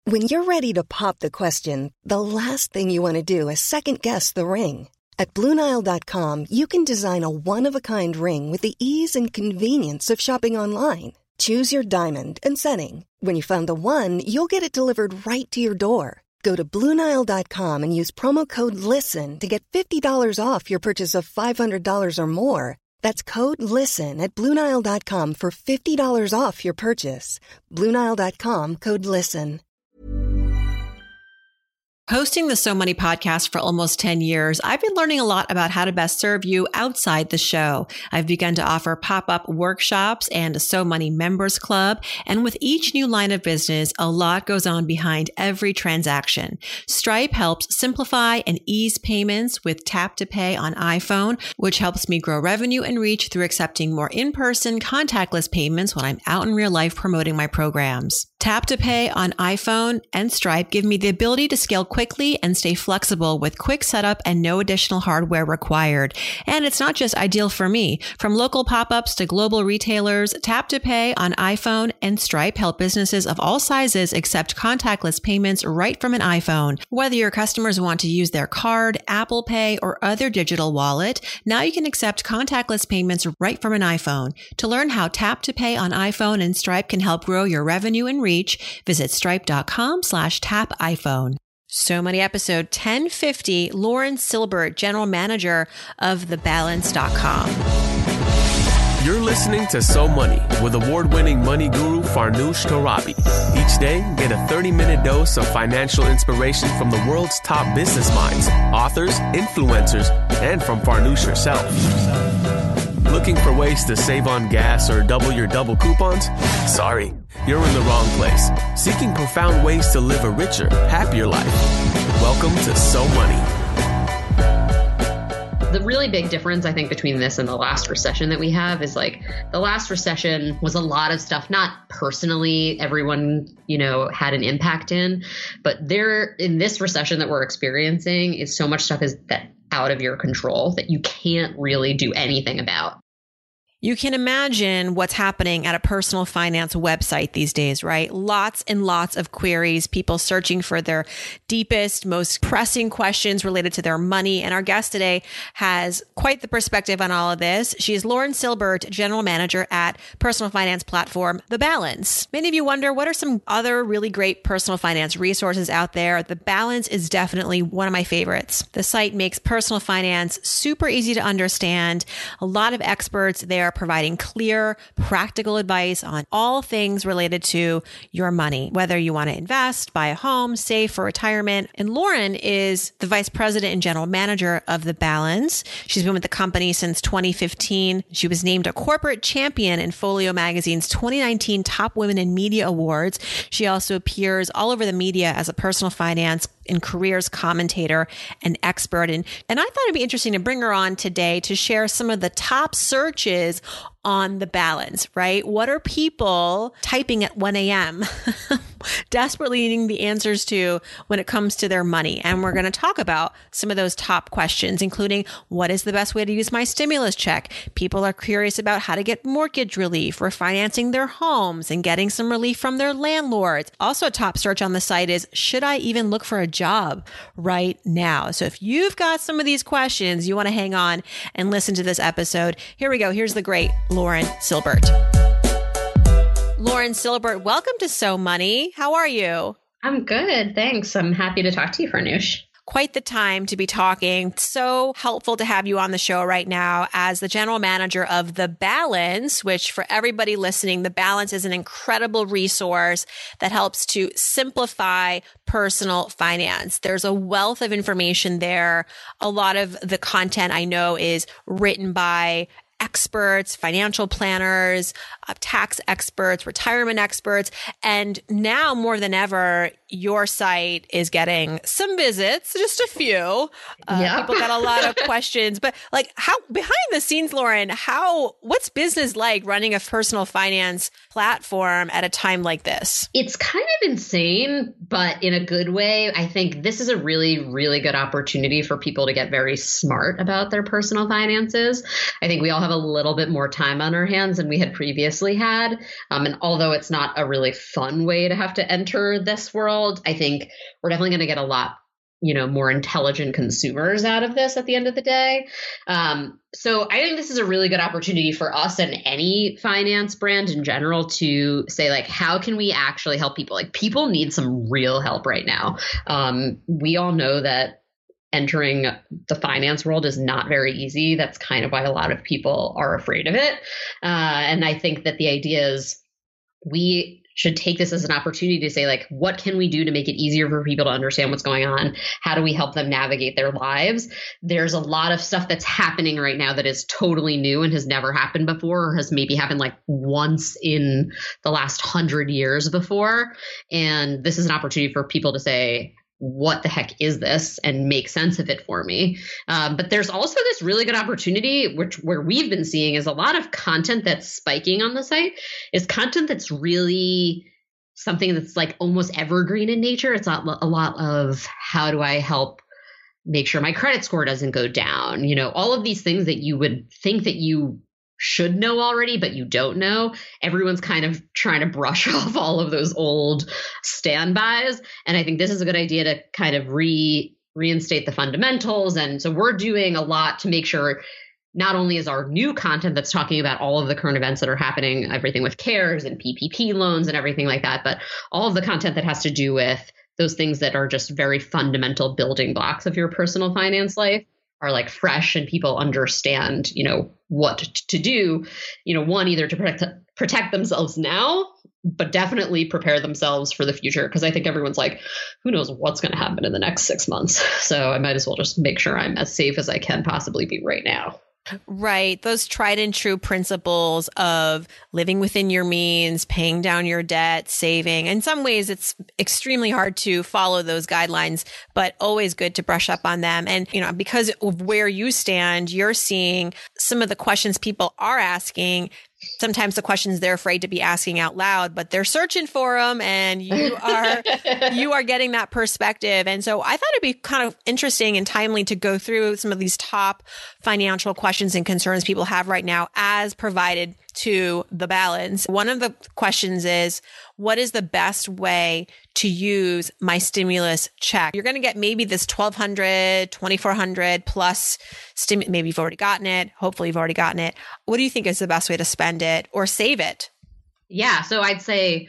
When you're ready to pop the question, the last thing you want to do is second-guess the ring. At BlueNile.com, you can design a one-of-a-kind ring with the ease and convenience of shopping online. Choose your diamond and setting. When you find the one, you'll get it delivered right to your door. Go to BlueNile.com and use promo code LISTEN to get $50 off your purchase of $500 or more. That's code LISTEN at BlueNile.com for $50 off your purchase. BlueNile.com, code LISTEN. Hosting the So Money podcast for almost 10 years, I've been learning a lot about how to best serve you outside the show. I've begun to offer pop-up workshops and a So Money members club. And with each new line of business, a lot goes on behind every transaction. Stripe helps simplify and ease payments with Tap to Pay on iPhone, which helps me grow revenue and reach through accepting more in-person contactless payments when I'm out in real life promoting my programs. Tap to Pay on iPhone and Stripe give me the ability to scale quickly and stay flexible with quick setup and no additional hardware required. And it's not just ideal for me. From local pop-ups to global retailers, Tap to Pay on iPhone and Stripe help businesses of all sizes accept contactless payments right from an iPhone. Whether your customers want to use their card, Apple Pay, or other digital wallet, now you can accept contactless payments right from an iPhone. To learn how Tap to Pay on iPhone and Stripe can help grow your revenue and reach, visit stripe.com/tapiphone. So Money episode 1050, Lauren Silbert, General Manager of TheBalance.com. You're listening to So Money with award-winning money guru Farnoosh Torabi. Each day, get a 30-minute dose of financial inspiration from the world's top business minds, authors, influencers, and from Farnoosh herself. Looking for ways to save on gas or double your double coupons? Sorry, you're in the wrong place. Seeking profound ways to live a richer, happier life. Welcome to So Money. The really big difference, I think, between this and the last recession that we have is like the last recession was a lot of stuff, not personally everyone, had an impact in, but in this recession that we're experiencing is so much stuff is that out of your control that you can't really do anything about. You can imagine what's happening at a personal finance website these days, right? Lots and lots of queries, people searching for their deepest, most pressing questions related to their money. And our guest today has quite the perspective on all of this. She is Lauren Silbert, General Manager at personal finance platform The Balance. Many of you wonder, what are some other really great personal finance resources out there? The Balance is definitely one of my favorites. The site makes personal finance super easy to understand. A lot of experts there providing clear, practical advice on all things related to your money, whether you want to invest, buy a home, save for retirement. And Lauren is the Vice President and General Manager of The Balance. She's been with the company since 2015. She was named a corporate champion in Folio Magazine's 2019 Top Women in Media Awards. She also appears all over the media as a personal finance and careers commentator and expert. And I thought it'd be interesting to bring her on today to share some of the top searches on The Balance, right? What are people typing at 1 a.m. desperately needing the answers to when it comes to their money? And we're going to talk about some of those top questions, including what is the best way to use my stimulus check? People are curious about how to get mortgage relief, refinancing their homes, and getting some relief from their landlords. Also, a top search on the site is, should I even look for a job right now? So if you've got some of these questions, you want to hang on and listen to this episode. Here we go. Here's the great Lauren Silbert. Lauren Silbert, welcome to So Money. How are you? I'm good. Thanks. I'm happy to talk to you, Farnoosh. Quite the time to be talking. So helpful to have you on the show right now as the general manager of The Balance, which for everybody listening, The Balance is an incredible resource that helps to simplify personal finance. There's a wealth of information there. A lot of the content I know is written by experts, financial planners, tax experts, retirement experts. And now more than ever, your site is getting some visits, just a few. People got a lot of questions, but like how behind the scenes, Lauren, what's business like running a personal finance platform at a time like this? It's kind of insane, but in a good way. I think this is a really, really good opportunity for people to get very smart about their personal finances. I think we all have have a little bit more time on our hands than we had previously had. And although it's not a really fun way to have to enter this world, I think we're definitely going to get a lot more intelligent consumers out of this at the end of the day. So I think this is a really good opportunity for us and any finance brand in general to say, like, how can we actually help people? Like, people need some real help right now. We all know that entering the finance world is not very easy. That's kind of why a lot of people are afraid of it. And I think that the idea is we should take this as an opportunity to say, like, what can we do to make it easier for people to understand what's going on? How do we help them navigate their lives? There's a lot of stuff that's happening right now that is totally new and has never happened before, or has maybe happened like once in the last 100 years before. And this is an opportunity for people to say, what the heck is this, and make sense of it for me. But there's also this really good opportunity, where we've been seeing is a lot of content that's spiking on the site is content that's really something that's like almost evergreen in nature. It's not a lot of how do I help make sure my credit score doesn't go down? All of these things that you would think that you should know already, but you don't know. Everyone's kind of trying to brush off all of those old standbys. And I think this is a good idea to kind of reinstate the fundamentals. And so we're doing a lot to make sure not only is our new content that's talking about all of the current events that are happening, everything with CARES and PPP loans and everything like that, but all of the content that has to do with those things that are just very fundamental building blocks of your personal finance life are like fresh, and people understand, what to do, one, either to protect themselves now, but definitely prepare themselves for the future. Because I think everyone's like, who knows what's going to happen in the next 6 months? So I might as well just make sure I'm as safe as I can possibly be right now. Right. Those tried and true principles of living within your means, paying down your debt, saving. In some ways, it's extremely hard to follow those guidelines, but always good to brush up on them. And, because of where you stand, you're seeing some of the questions people are asking. Sometimes the questions they're afraid to be asking out loud, but they're searching for them, and you are getting that perspective. And so I thought it'd be kind of interesting and timely to go through some of these top financial questions and concerns people have right now as provided to The Balance. One of the questions is, what is the best way to use my stimulus check? You're going to get maybe this $1,200, $2,400 plus maybe you've already gotten it. Hopefully you've already gotten it. What do you think is the best way to spend it or save it? Yeah. So I'd say,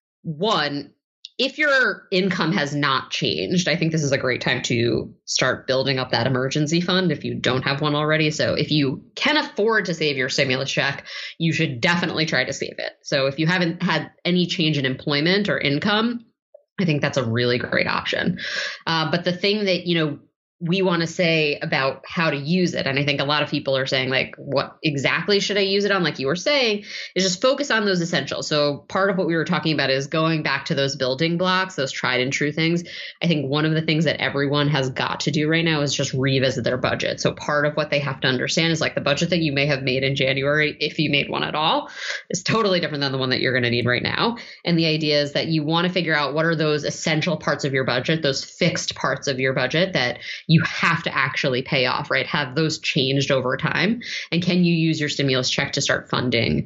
one, if your income has not changed, I think this is a great time to start building up that emergency fund if you don't have one already. So if you can afford to save your stimulus check, you should definitely try to save it. So if you haven't had any change in employment or income, I think that's a really great option. But the thing that, we want to say about how to use it, and I think a lot of people are saying, like, what exactly should I use it on? Like you were saying, is just focus on those essentials. So part of what we were talking about is going back to those building blocks, those tried and true things. I think one of the things that everyone has got to do right now is just revisit their budget. So part of what they have to understand is, like, the budget that you may have made in January, if you made one at all, is totally different than the one that you're going to need right now. And the idea is that you want to figure out what are those essential parts of your budget, those fixed parts of your budget that you have to actually pay off, right? Have those changed over time? And can you use your stimulus check to start funding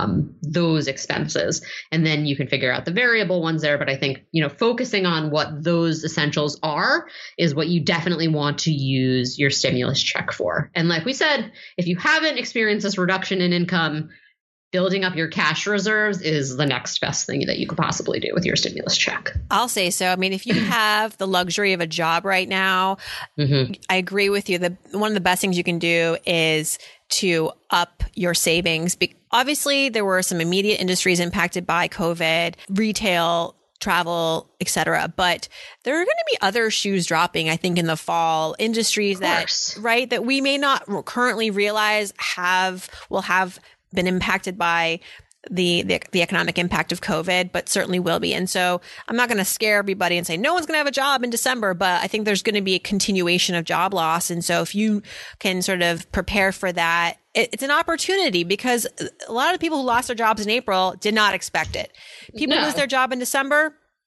those expenses? And then you can figure out the variable ones there. But I think, focusing on what those essentials are is what you definitely want to use your stimulus check for. And like we said, if you haven't experienced this reduction in income, building up your cash reserves is the next best thing that you could possibly do with your stimulus check. I'll say so. I mean, if you have the luxury of a job right now, I agree with you. One of the best things you can do is to up your savings. Obviously, there were some immediate industries impacted by COVID, retail, travel, et cetera. But there are going to be other shoes dropping, I think, in the fall. Industries that we may not currently realize will have been impacted by the economic impact of COVID, but certainly will be. And so I'm not going to scare everybody and say no one's going to have a job in December, but I think there's going to be a continuation of job loss. And so if you can sort of prepare for that, it's an opportunity, because a lot of the people who lost their jobs in April did not expect it. People lose their job in December.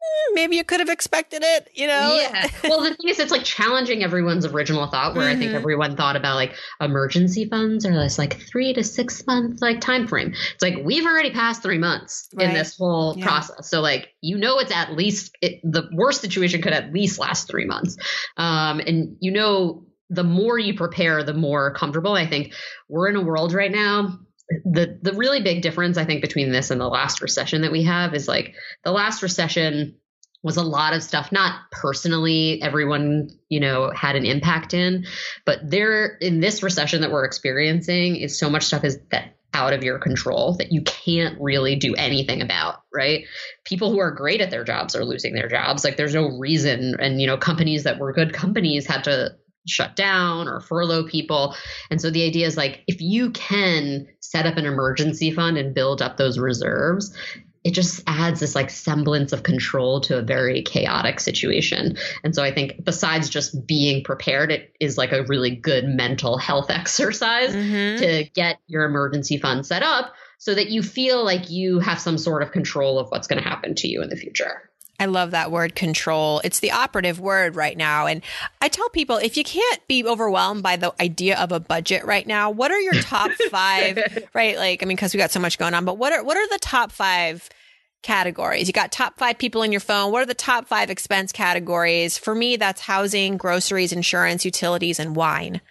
maybe you could have expected it, Yeah. Well, the thing is, it's like challenging everyone's original thought, where I think everyone thought about like emergency funds or this like 3 to 6 month like time frame. It's like we've already passed 3 months in this whole process. So like, it's at least the worst situation could at least last 3 months. And the more you prepare, the more comfortable. I think we're in a world right now. The really big difference, I think, between this and the last recession that we have is like the last recession was a lot of stuff, not personally everyone, had an impact in, but in this recession that we're experiencing is so much stuff is that out of your control that you can't really do anything about, right? People who are great at their jobs are losing their jobs. Like there's no reason. And, companies that were good companies had to shut down or furlough people. And so the idea is like, if you can set up an emergency fund and build up those reserves, it just adds this like semblance of control to a very chaotic situation. And so I think besides just being prepared, it is like a really good mental health exercise to get your emergency fund set up so that you feel like you have some sort of control of what's going to happen to you in the future. I love that word, control. It's the operative word right now. And I tell people, if you can't be overwhelmed by the idea of a budget right now, what are your top 5, right? Like, because we got so much going on, but what are the top 5 categories? You got top 5 people in your phone. What are the top 5 expense categories? For me, that's housing, groceries, insurance, utilities, and wine.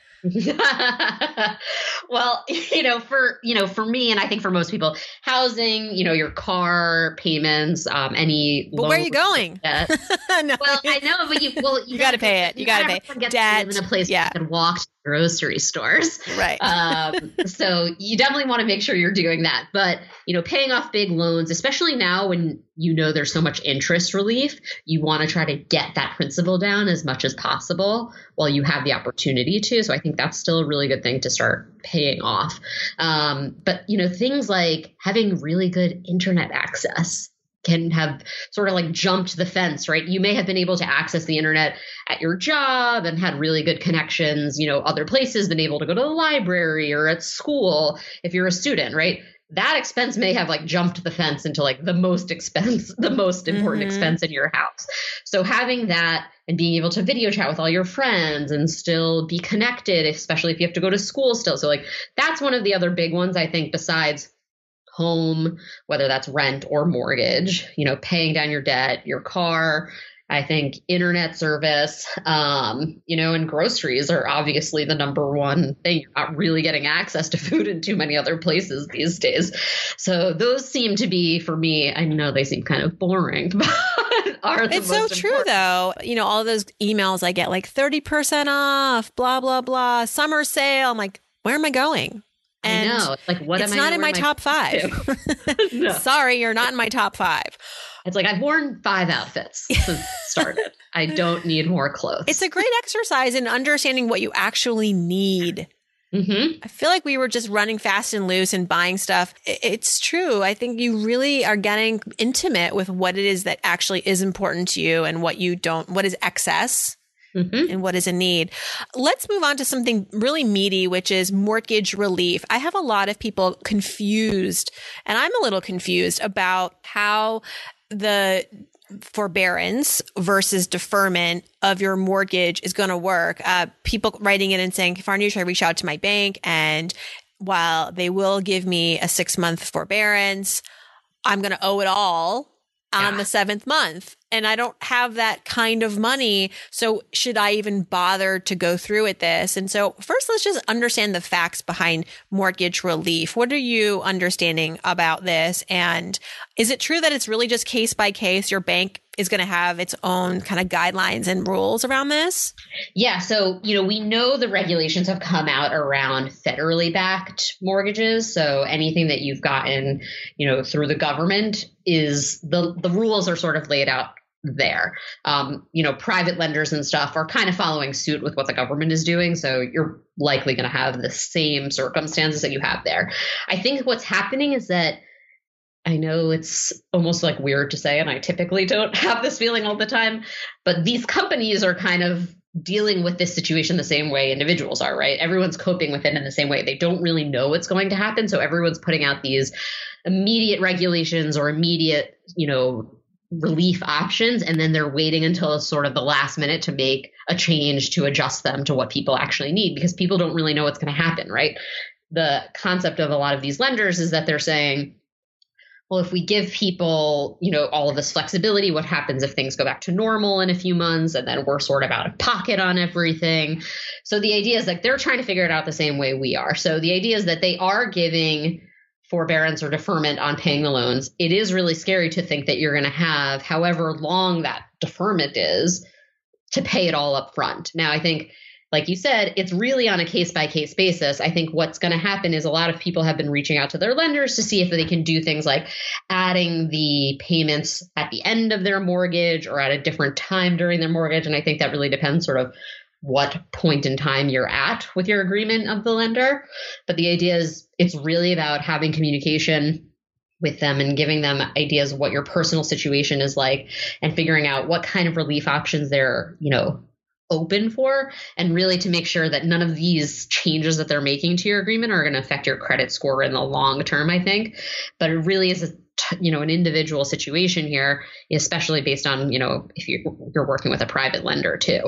Well, for me, and I think for most people, housing, your car payments, any. But where are you going? No. Well, I know, but you got to pay it. You got to pay debt. Live in a place where you can walk to grocery stores. Right. So you definitely want to make sure you're doing that. But, paying off big loans, especially now when there's so much interest relief, you want to try to get that principal down as much as possible while you have the opportunity to. So I think that's still a really good thing to start paying off. But, things like having really good internet access can have sort of like jumped the fence, right? You may have been able to access the internet at your job and had really good connections, other places, been able to go to the library or at school if you're a student, right? That expense may have like jumped the fence into like the most important expense in your house. So having that and being able to video chat with all your friends and still be connected, especially if you have to go to school still. So like that's one of the other big ones, I think, besides home, whether that's rent or mortgage, paying down your debt, your car. I think internet service, and groceries are obviously the number one thing. You're not really getting access to food in too many other places these days. So those seem to be, for me, I know they seem kind of boring, but are the It's most so true, important. though. All those emails I get, like 30% off, blah, blah, blah, summer sale. I'm like, where am I going? And I know. It's like, what it's am I not in my top 5. No. Sorry, you're not in my top 5. It's like I've worn 5 outfits since it started. I don't need more clothes. It's a great exercise in understanding what you actually need. I feel like we were just running fast and loose and buying stuff. It's true. I think you really are getting intimate with what it is that actually is important to you and what is excess. And what is a need. Let's move on to something really meaty, which is mortgage relief. I have a lot of people confused, and I'm a little confused about how the forbearance versus deferment of your mortgage is going to work. People writing in and saying, Farnoosh, I reached out to my bank, and while they will give me a 6-month forbearance, I'm going to owe it all on the 7th month. And I don't have that kind of money. So should I even bother to go through with this? And so first, let's just understand the facts behind mortgage relief. What are you understanding about this? And is it true that it's really just case by case? Your bank is going to have its own kind of guidelines and rules around this? Yeah. So, we know the regulations have come out around federally backed mortgages. So anything that you've gotten, through the government is the rules are sort of laid out there. Private lenders and stuff are kind of following suit with what the government is doing. So you're likely going to have the same circumstances that you have there. I think what's happening is that I know it's almost like weird to say, and I typically don't have this feeling all the time, but these companies are kind of dealing with this situation the same way individuals are, right? Everyone's coping with it in the same way. They don't really know what's going to happen. So everyone's putting out these immediate regulations or immediate, relief options, and then they're waiting until sort of the last minute to make a change to adjust them to what people actually need, because people don't really know what's going to happen, right? The concept of a lot of these lenders is that they're saying, well, if we give people, all of this flexibility, what happens if things go back to normal in a few months and then we're sort of out of pocket on everything? So the idea is that they're trying to figure it out the same way we are. So the idea is that they are giving forbearance or deferment on paying the loans. It is really scary to think that you're going to have however long that deferment is to pay it all up front. Now, I think, like you said, it's really on a case-by-case basis. I think what's going to happen is a lot of people have been reaching out to their lenders to see if they can do things like adding the payments at the end of their mortgage or at a different time during their mortgage. And I think that really depends sort of what point in time you're at with your agreement of the lender. But the idea is it's really about having communication with them and giving them ideas of what your personal situation is like and figuring out what kind of relief options they're, open for, and really to make sure that none of these changes that they're making to your agreement are going to affect your credit score in the long term, I think. But it really is an individual situation here, especially based on, if you're working with a private lender too.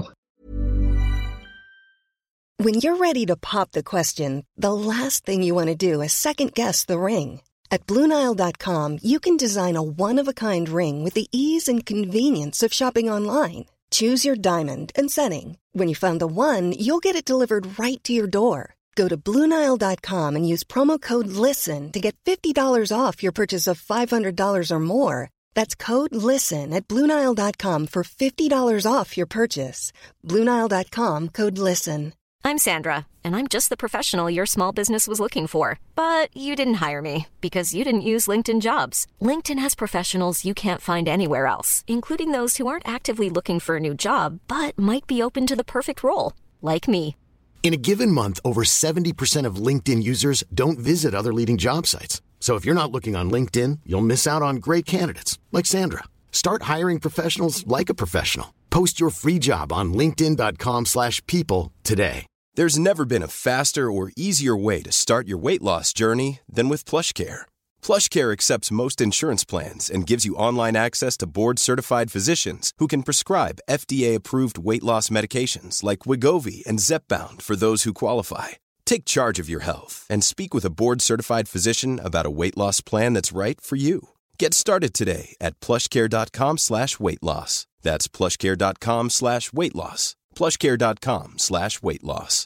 When you're ready to pop the question, the last thing you want to do is second guess the ring. At BlueNile.com, you can design a one-of-a-kind ring with the ease and convenience of shopping online. Choose your diamond and setting. When you find the one, you'll get it delivered right to your door. Go to BlueNile.com and use promo code LISTEN to get $50 off your purchase of $500 or more. That's code LISTEN at BlueNile.com for $50 off your purchase. BlueNile.com, code LISTEN. I'm Sandra, and I'm just the professional your small business was looking for. But you didn't hire me because you didn't use LinkedIn Jobs. LinkedIn has professionals you can't find anywhere else, including those who aren't actively looking for a new job, but might be open to the perfect role, like me. In a given month, over 70% of LinkedIn users don't visit other leading job sites. So if you're not looking on LinkedIn, you'll miss out on great candidates like Sandra. Start hiring professionals like a professional. Post your free job on linkedin.com/people today. There's never been a faster or easier way to start your weight loss journey than with PlushCare. PlushCare accepts most insurance plans and gives you online access to board-certified physicians who can prescribe FDA-approved weight loss medications like Wegovy and Zepbound for those who qualify. Take charge of your health and speak with a board-certified physician about a weight loss plan that's right for you. Get started today at plushcare.com/weight loss. That's plushcare.com/weight loss. plushcare.com/weight loss.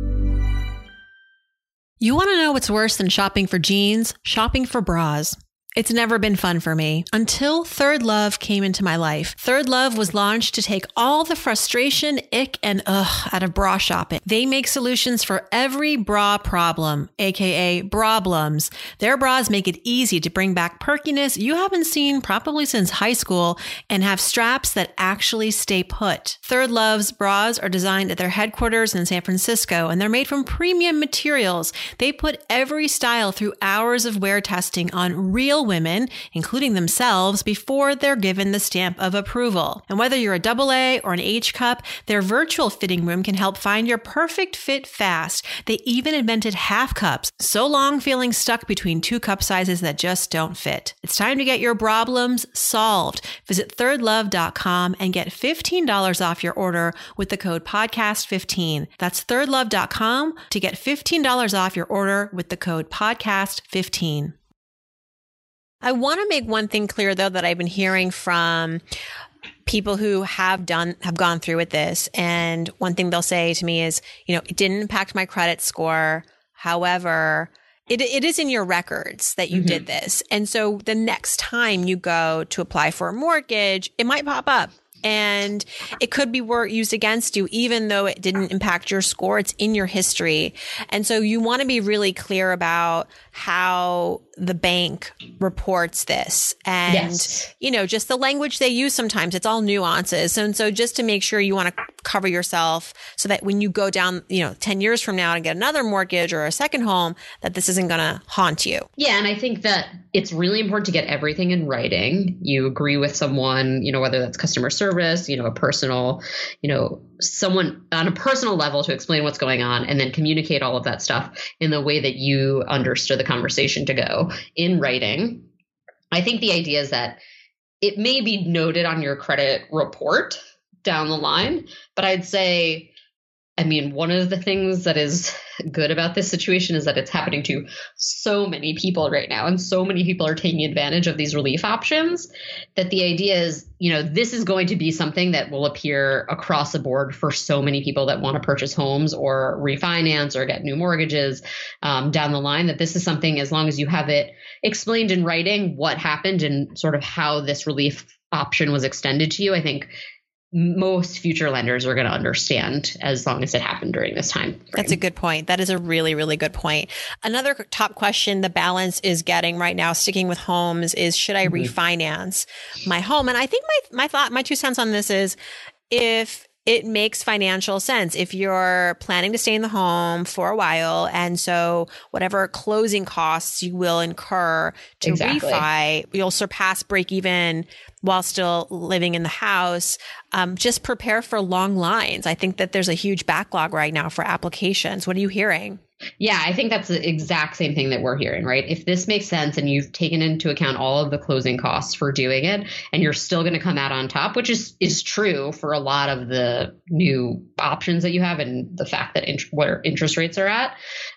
You want to know what's worse than shopping for jeans? Shopping for bras. It's never been fun for me until Third Love came into my life. Third Love was launched to take all the frustration, ick, and ugh out of bra shopping. They make solutions for every bra problem, aka brablums. Their bras make it easy to bring back perkiness you haven't seen probably since high school and have straps that actually stay put. Third Love's bras are designed at their headquarters in San Francisco, and they're made from premium materials. They put every style through hours of wear testing on real women, including themselves, before they're given the stamp of approval. And whether you're a AA or an H cup, their virtual fitting room can help find your perfect fit fast. They even invented half cups, so long feeling stuck between two cup sizes that just don't fit. It's time to get your problems solved. Visit thirdlove.com and get $15 off your order with the code podcast15. That's thirdlove.com to get $15 off your order with the code podcast15. I want to make one thing clear, though, that I've been hearing from people who have gone through with this. And one thing they'll say to me is, it didn't impact my credit score. However, it is in your records that you did this. And so the next time you go to apply for a mortgage, it might pop up. And it could be used against you, even though it didn't impact your score. It's in your history. And so you want to be really clear about how the bank reports this and, Yes. Just the language they use sometimes. It's all nuances. And so just to make sure you want to cover yourself so that when you go down, 10 years from now and get another mortgage or a second home, that this isn't going to haunt you. Yeah. And I think that it's really important to get everything in writing. You agree with someone, whether that's customer service, a personal, someone on a personal level to explain what's going on and then communicate all of that stuff in the way that you understood the conversation to go in writing. I think the idea is that it may be noted on your credit report down the line, but I'd say, I mean, one of the things that is good about this situation is that it's happening to so many people right now, and so many people are taking advantage of these relief options, that the idea is, this is going to be something that will appear across the board for so many people that want to purchase homes or refinance or get new mortgages down the line, that this is something, as long as you have it explained in writing what happened and sort of how this relief option was extended to you, I think most future lenders are going to understand, as long as it happened during this time frame. That's a good point. That is a really, really good point. Another top question the balance is getting right now, sticking with homes, is should I refinance my home? And I think my 2 cents on this is, if it makes financial sense, if you're planning to stay in the home for a while, and so whatever closing costs you will incur to refi, you'll surpass break even while still living in the house. Just prepare for long lines. I think that there's a huge backlog right now for applications. What are you hearing? Yeah, I think that's the exact same thing that we're hearing, right? If this makes sense and you've taken into account all of the closing costs for doing it, and you're still going to come out on top, which is true for a lot of the new options that you have and the fact that where interest rates are at.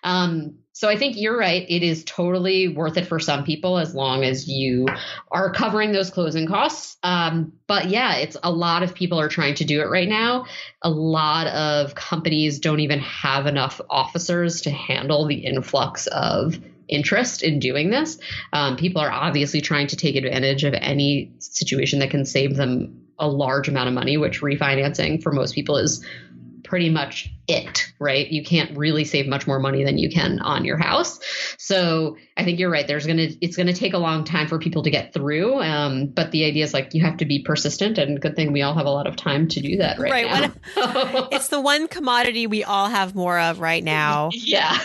So I think you're right. It is totally worth it for some people, as long as you are covering those closing costs. But yeah, it's a lot of people are trying to do it right now. A lot of companies don't even have enough officers to handle the influx of interest in doing this. People are obviously trying to take advantage of any situation that can save them a large amount of money, which refinancing for most people is pretty much it, right? You can't really save much more money than you can on your house. So I think you're right. It's going to take a long time for people to get through. But the idea is, like, you have to be persistent, and good thing we all have a lot of time to do that right now. It's the one commodity we all have more of right now. Yeah.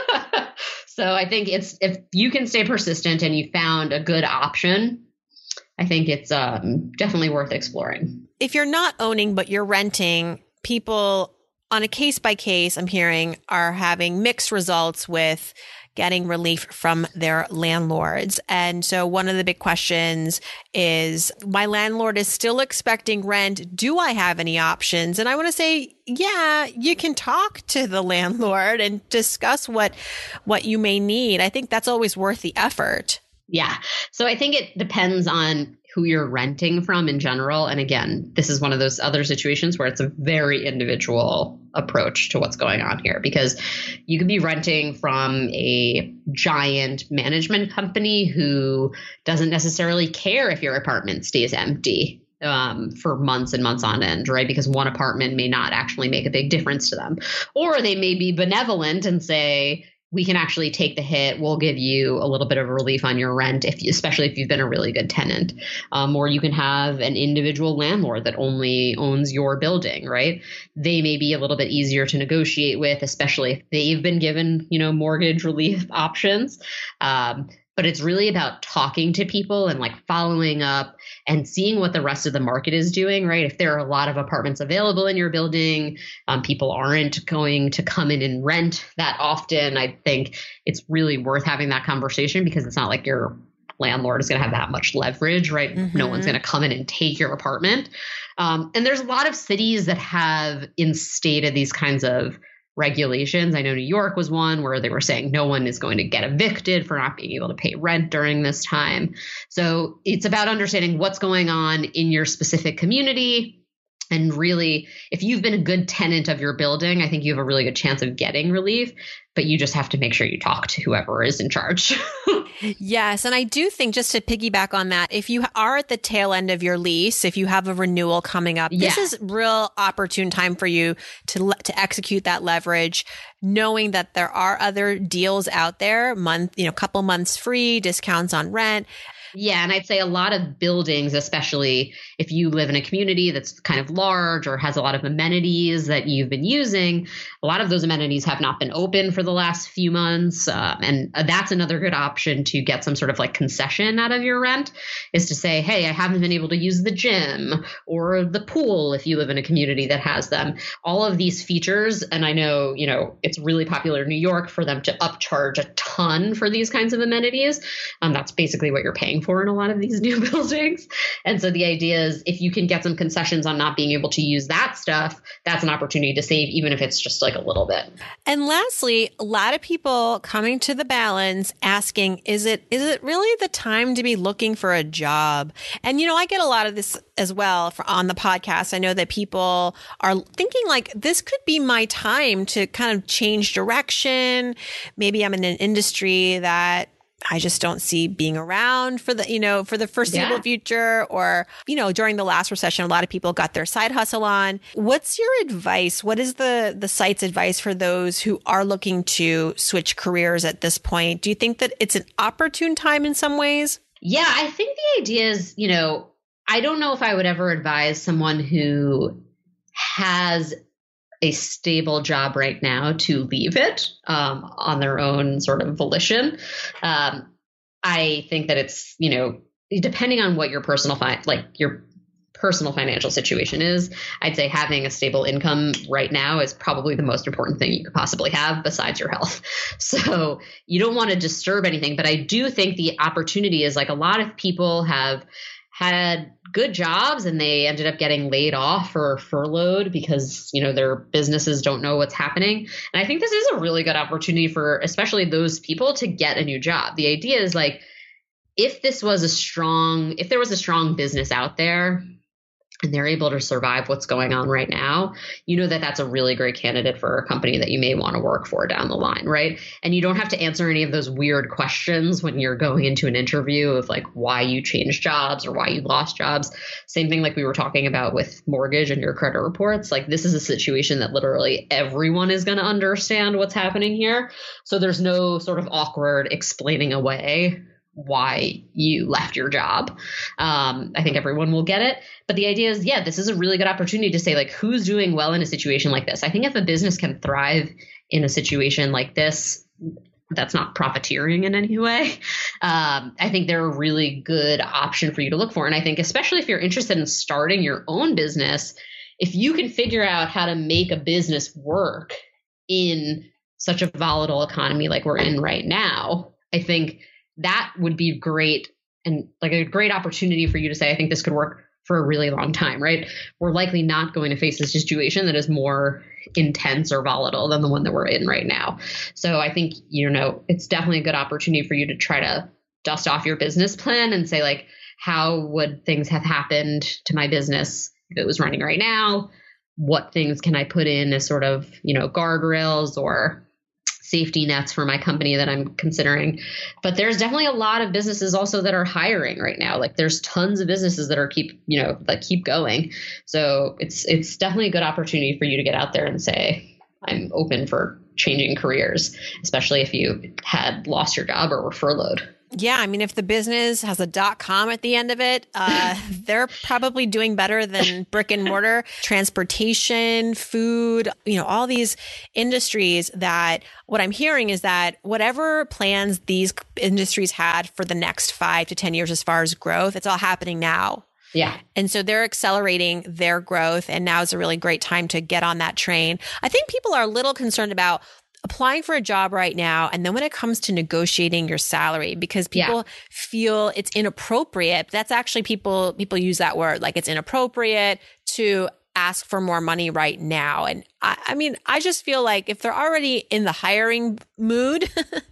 So I think if you can stay persistent and you found a good option, I think it's definitely worth exploring. If you're not owning, but you're renting, people on a case by case, I'm hearing, are having mixed results with getting relief from their landlords. And so one of the big questions is, my landlord is still expecting rent. Do I have any options? And I want to say, yeah, you can talk to the landlord and discuss what you may need. I think that's always worth the effort. Yeah. So I think it depends on who you're renting from in general. And again, this is one of those other situations where it's a very individual approach to what's going on here, because you could be renting from a giant management company who doesn't necessarily care if your apartment stays empty for months and months on end, right? Because one apartment may not actually make a big difference to them. Or they may be benevolent and say, we can actually take the hit. We'll give you a little bit of relief on your rent, especially if you've been a really good tenant. Or you can have an individual landlord that only owns your building, right? They may be a little bit easier to negotiate with, especially if they've been given, mortgage relief options. But it's really about talking to people and like following up and seeing what the rest of the market is doing, right? If there are a lot of apartments available in your building, people aren't going to come in and rent that often. I think it's really worth having that conversation, because it's not like your landlord is going to have that much leverage, right? Mm-hmm. No one's going to come in and take your apartment. And there's a lot of cities that have instated these kinds of regulations. I know New York was one where they were saying no one is going to get evicted for not being able to pay rent during this time. So it's about understanding what's going on in your specific community. And really, if you've been a good tenant of your building, I think you have a really good chance of getting relief, but you just have to make sure you talk to whoever is in charge. Yes. And I do think, just to piggyback on that, if you are at the tail end of your lease, if you have a renewal coming up, this is real opportune time for you to execute that leverage, knowing that there are other deals out there, couple months free, discounts on rent. Yeah. And I'd say a lot of buildings, especially if you live in a community that's kind of large or has a lot of amenities that you've been using, a lot of those amenities have not been open for the last few months. And that's another good option to get some sort of like concession out of your rent, is to say, hey, I haven't been able to use the gym or the pool if you live in a community that has them. All of these features. And I know, it's really popular in New York for them to upcharge a ton for these kinds of amenities. That's basically what you're paying for in a lot of these new buildings. And so the idea is if you can get some concessions on not being able to use that stuff, that's an opportunity to save, even if it's just like a little bit. And lastly, a lot of people coming to the balance asking, is it really the time to be looking for a job? And, I get a lot of this as well on the podcast. I know that people are thinking like, this could be my time to kind of change direction. Maybe I'm in an industry that I just don't see being around for the foreseeable future, or, during the last recession, a lot of people got their side hustle on. What's your advice? What is the site's advice for those who are looking to switch careers at this point? Do you think that it's an opportune time in some ways? Yeah, I think the idea is, I don't know if I would ever advise someone who has a stable job right now to leave it on their own sort of volition. I think that it's, depending on what your personal financial situation is, I'd say having a stable income right now is probably the most important thing you could possibly have besides your health. So you don't want to disturb anything. But I do think the opportunity is like a lot of people have had good jobs and they ended up getting laid off or furloughed because, their businesses don't know what's happening. And I think this is a really good opportunity for especially those people to get a new job. The idea is like, if there was a strong business out there and they're able to survive what's going on right now, that's a really great candidate for a company that you may want to work for down the line, right? And you don't have to answer any of those weird questions when you're going into an interview of like why you changed jobs or why you lost jobs. Same thing like we were talking about with mortgage and your credit reports. Like this is a situation that literally everyone is going to understand what's happening here. So there's no sort of awkward explaining away why you left your job. I think everyone will get it. But the idea is, this is a really good opportunity to say like, who's doing well in a situation like this? I think if a business can thrive in a situation like this, that's not profiteering in any way. I think they're a really good option for you to look for. And I think especially if you're interested in starting your own business, if you can figure out how to make a business work in such a volatile economy like we're in right now, I think that would be great and like a great opportunity for you to say, I think this could work for a really long time, right? We're likely not going to face a situation that is more intense or volatile than the one that we're in right now. So I think, it's definitely a good opportunity for you to try to dust off your business plan and say like, how would things have happened to my business if it was running right now? What things can I put in as sort of, guardrails or safety nets for my company that I'm considering? But there's definitely a lot of businesses also that are hiring right now. Like there's tons of businesses that are keep going. So it's definitely a good opportunity for you to get out there and say, I'm open for changing careers, especially if you had lost your job or were furloughed. Yeah. I mean, if the business has a .com at the end of it, they're probably doing better than brick and mortar. Transportation, food, all these industries that what I'm hearing is that whatever plans these industries had for the next 5 to 10 years as far as growth, it's all happening now. Yeah. And so they're accelerating their growth. And now is a really great time to get on that train. I think people are a little concerned about applying for a job right now. And then when it comes to negotiating your salary, because people feel it's inappropriate, that's actually people use that word, like it's inappropriate to ask for more money right now. And I mean, I just feel like if they're already in the hiring mood,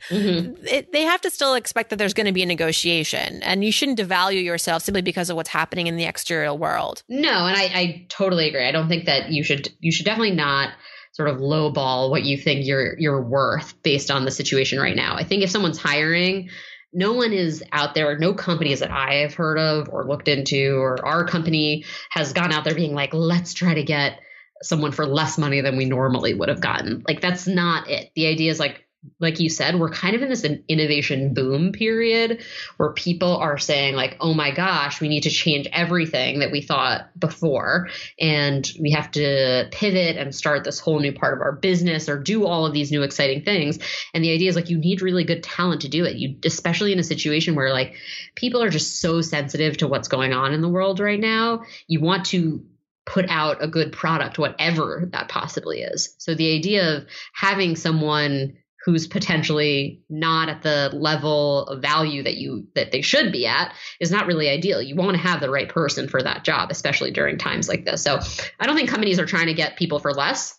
they have to still expect that there's going to be a negotiation, and you shouldn't devalue yourself simply because of what's happening in the external world. No. And I totally agree. I don't think that you should definitely not sort of lowball what you think you're worth based on the situation right now. I think if someone's hiring, no one is out there, no companies that I have heard of or looked into, or our company has gone out there being like, let's try to get someone for less money than we normally would have gotten. Like, that's not it. The idea is like you said, we're kind of in this innovation boom period where people are saying like, oh my gosh, we need to change everything that we thought before. And we have to pivot and start this whole new part of our business or do all of these new exciting things. And the idea is like, you need really good talent to do it. You, especially in a situation where like people are just so sensitive to what's going on in the world right now. You want to put out a good product, whatever that possibly is. So the idea of having someone who's potentially not at the level of value that they should be at is not really ideal. You want to have the right person for that job, especially during times like this. So I don't think companies are trying to get people for less.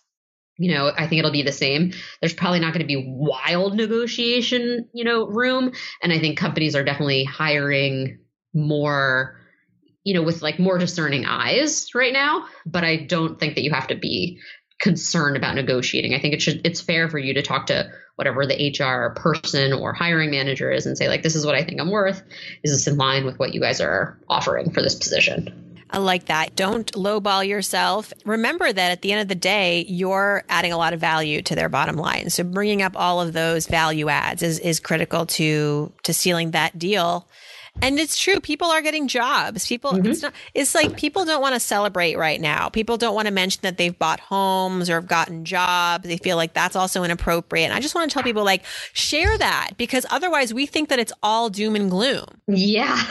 I think it'll be the same. There's probably not going to be wild negotiation, room. And I think companies are definitely hiring more, with like more discerning eyes right now. But I don't think that you have to be concerned about negotiating. I think it's fair for you to talk to whatever the HR person or hiring manager is and say, like, this is what I think I'm worth. Is this in line with what you guys are offering for this position? I like that. Don't lowball yourself. Remember that at the end of the day, you're adding a lot of value to their bottom line. So bringing up all of those value adds is critical to sealing that deal. And it's true. People are getting jobs. It's like people don't want to celebrate right now. People don't want to mention that they've bought homes or have gotten jobs. They feel like that's also inappropriate. And I just want to tell people, like, share that, because otherwise we think that it's all doom and gloom. Yeah.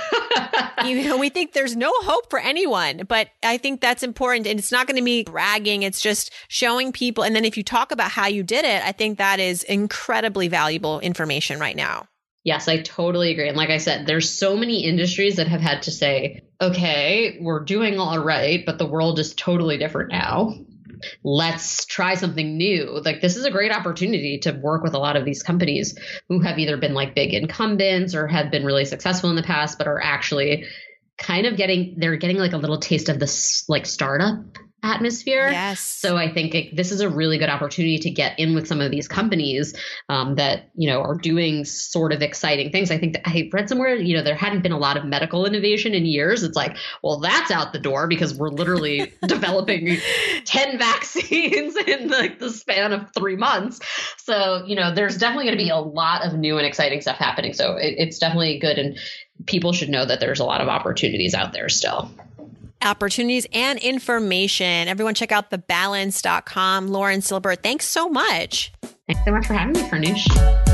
We think there's no hope for anyone, but I think that's important. And it's not going to be bragging. It's just showing people. And then if you talk about how you did it, I think that is incredibly valuable information right now. Yes, I totally agree. And like I said, there's so many industries that have had to say, okay, we're doing all right, but the world is totally different now. Let's try something new. Like, this is a great opportunity to work with a lot of these companies who have either been like big incumbents or have been really successful in the past, but are actually kind of getting like a little taste of this like startup atmosphere. Yes. So I think this is a really good opportunity to get in with some of these companies that, are doing sort of exciting things. I think that I read somewhere, there hadn't been a lot of medical innovation in years. It's like, well, that's out the door because we're literally developing 10 vaccines in the span of 3 months. So, there's definitely going to be a lot of new and exciting stuff happening. So it's definitely good. And people should know that there's a lot of opportunities out there still. Opportunities and information. Everyone check out thebalance.com. Lauren Silber, thanks so much. Thanks so much for having me, Farnoosh.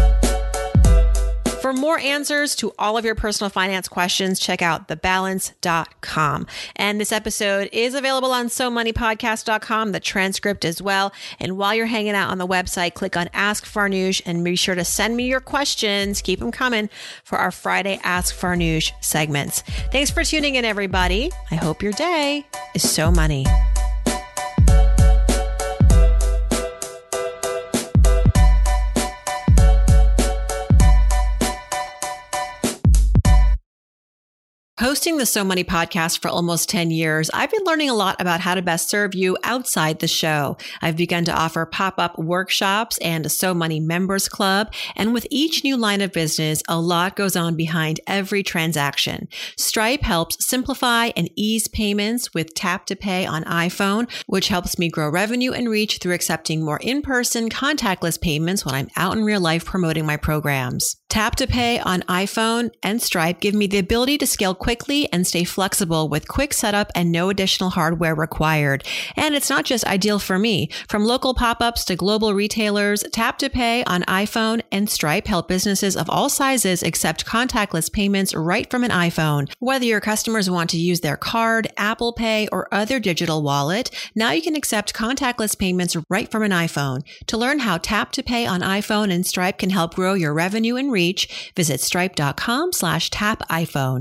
For more answers to all of your personal finance questions, check out thebalance.com. And this episode is available on SoMoneyPodcast.com, the transcript as well. And while you're hanging out on the website, click on Ask Farnoosh and be sure to send me your questions. Keep them coming for our Friday Ask Farnoosh segments. Thanks for tuning in, everybody. I hope your day is so money. Hosting the So Money podcast for almost 10 years, I've been learning a lot about how to best serve you outside the show. I've begun to offer pop-up workshops and a So Money members club. And with each new line of business, a lot goes on behind every transaction. Stripe helps simplify and ease payments with Tap to Pay on iPhone, which helps me grow revenue and reach through accepting more in-person contactless payments when I'm out in real life promoting my programs. Tap to Pay on iPhone and Stripe give me the ability to scale quickly and stay flexible with quick setup and no additional hardware required. And it's not just ideal for me. From local pop-ups to global retailers, Tap to Pay on iPhone and Stripe help businesses of all sizes accept contactless payments right from an iPhone. Whether your customers want to use their card, Apple Pay, or other digital wallet, now you can accept contactless payments right from an iPhone. To learn how Tap to Pay on iPhone and Stripe can help grow your revenue and reach, visit stripe.com/tapiphone.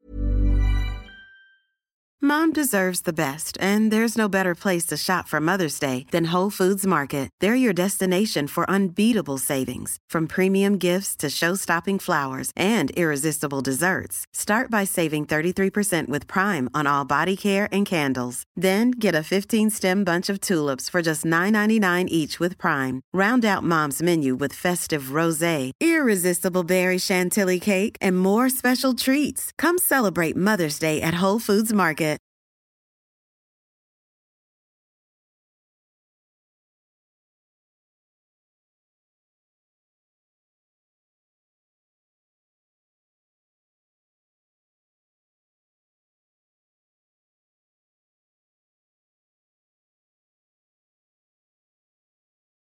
Mom deserves the best, and there's no better place to shop for Mother's Day than Whole Foods Market. They're your destination for unbeatable savings, from premium gifts to show-stopping flowers and irresistible desserts. Start by saving 33% with Prime on all body care and candles. Then get a 15-stem bunch of tulips for just $9.99 each with Prime. Round out Mom's menu with festive rosé, irresistible berry chantilly cake, and more special treats. Come celebrate Mother's Day at Whole Foods Market.